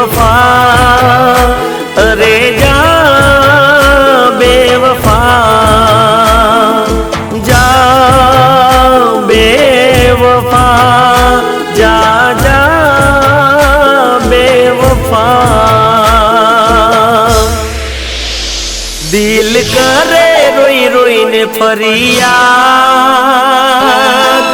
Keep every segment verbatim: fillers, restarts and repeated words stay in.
बेवफा, अरे जा बेवफा, जा बेवफा, जा जा बेवफा। दिल करे रोई रोई ने फरियाद,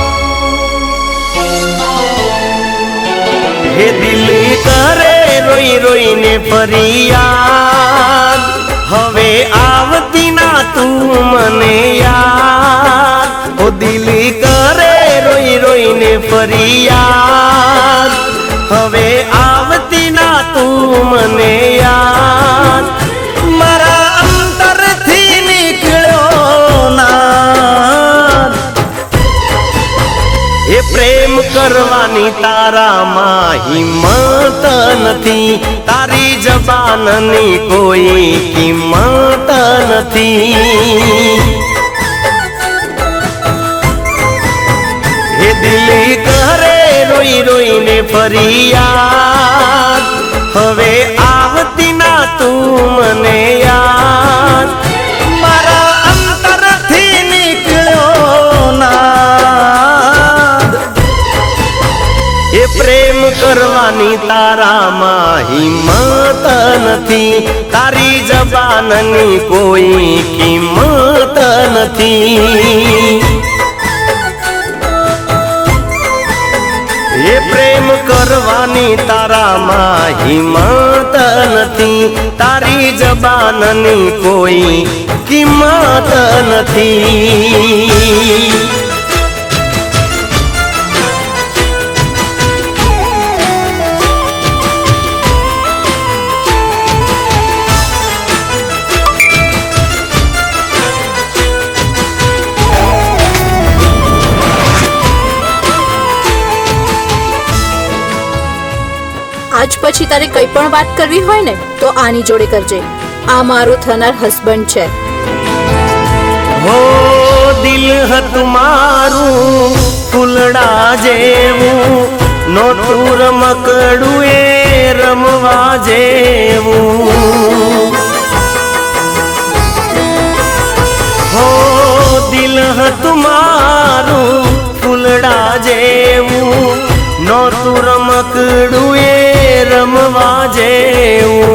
हे दिल करे रोई रोई ने फरियाद, हवे आवती ना तू मने याद। ओ दिल करे रोई रोई ने फरियाद, हवे आवती ना तू मने याद। मारा अंतर थी निकलो नाद, ए प्रेम करवानी तारा मां हिम्मत नथी, तारी जबाननी कोई किंमत नथी। हे दिल करे रोई रोई ने फरियाद, हवे आवती ना तू मने याद। मारा अंतर थी निकलो नाद, ए प्रेम करवानी तारा मां हिम्मत नथी, तारी जबाननी कोई किंमत नथी। ये प्रेम करवानी तारा मां हिम्मत नथी, तारी जबाननी कोई किंमत नथी। आज पछी तारे कई पण बात करवी होय ने तो आनी जोड़े करजे। आ मारो थनार हस्बंड छे। हो दिल ह तुम्हारू फूलड़ा जेवू, नोटू रमकड़ू ए रमवा जेवू। हो दिल ह तुम्हारू फूलड़ा जेवू, नोटू रमकड़ू ए रमवा जेवू।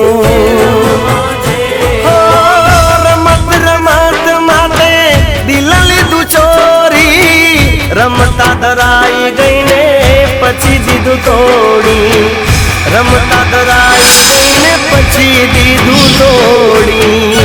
हो रमत रमत माते दिल लीधु चोरी, रमता धराई गई ने पछी दीधु तोड़ी। रमता धराई गई ने पछी दीधु तोड़ी।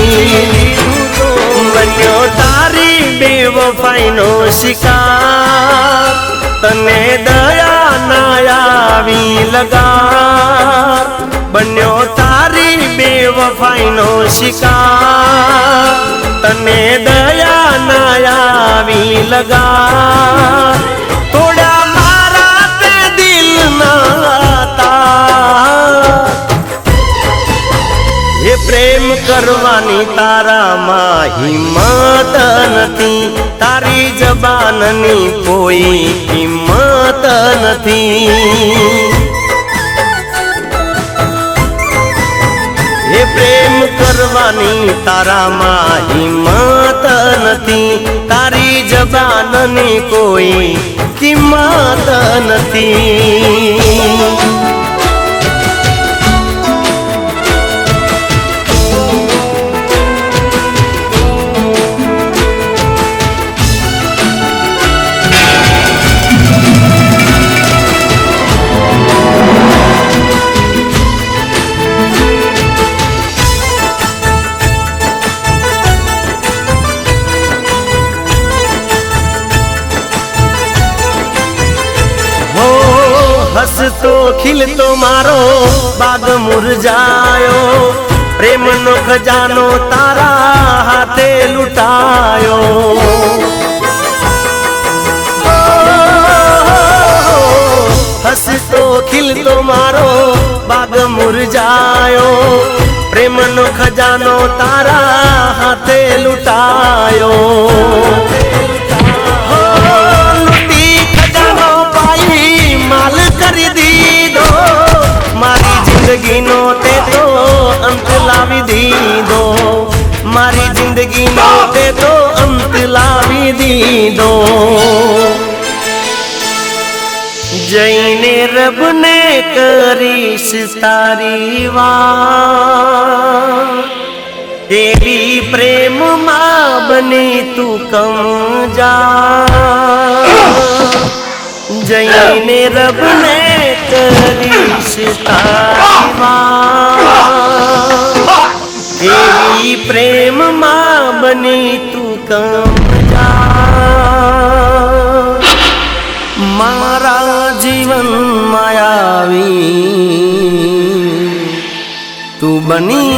बन्यो तारी बेवफाई नो शिकार, तने दया ना आवी लगार। बन्यो तारी बेवफाई नो शिकार, तने दया ना आवी लगार। थोड़ा मारा ते दिल ना तार, ये प्रेम करवानी तारा मां हिम्मत नथी, तारी जबाननी कोई किंमत नथी। ये प्रेम करवानी तारा मां हिम्मत नथी, तारी जबाननी कोई किंमत नथी। हसतो खिलतो मारो बाग मुरझायो, प्रेम नो खजानो तारा हाथे लुटायो। हसतो खिलतो मारो बाग मुरझायो, प्रेम नो खजानो तारा हाथे लुटायो। જિંદગીનો તે તો અંત લાવી દીધો જઈને રબને કરીશ તારી વાત એવી પ્રેમમાં બની તું કમજા જઈને રબને કરીશ તારી વાત એવી પ્રેમમાં બની તું કમજા મારા જીવનમાં આવી તું બની